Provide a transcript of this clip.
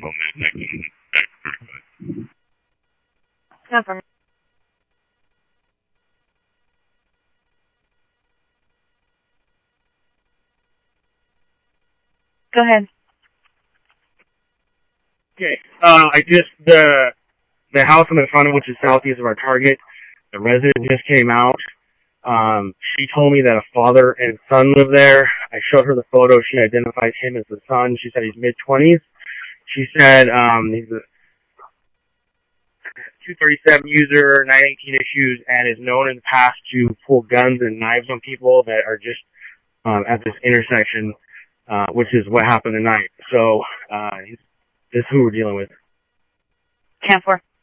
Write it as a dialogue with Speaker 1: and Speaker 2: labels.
Speaker 1: call me back in back 35.
Speaker 2: Confirm. Go ahead.
Speaker 3: Okay. The house in the front, which is southeast of our target, the resident just came out. She told me that a father and son live there. I showed her the photo. She identified him as the son. She said he's mid-20s. She said he's a 237 user, 918 issues, and is known in the past to pull guns and knives on people that are just at this intersection, which is what happened tonight. So this is who we're dealing with.
Speaker 2: Camp 4.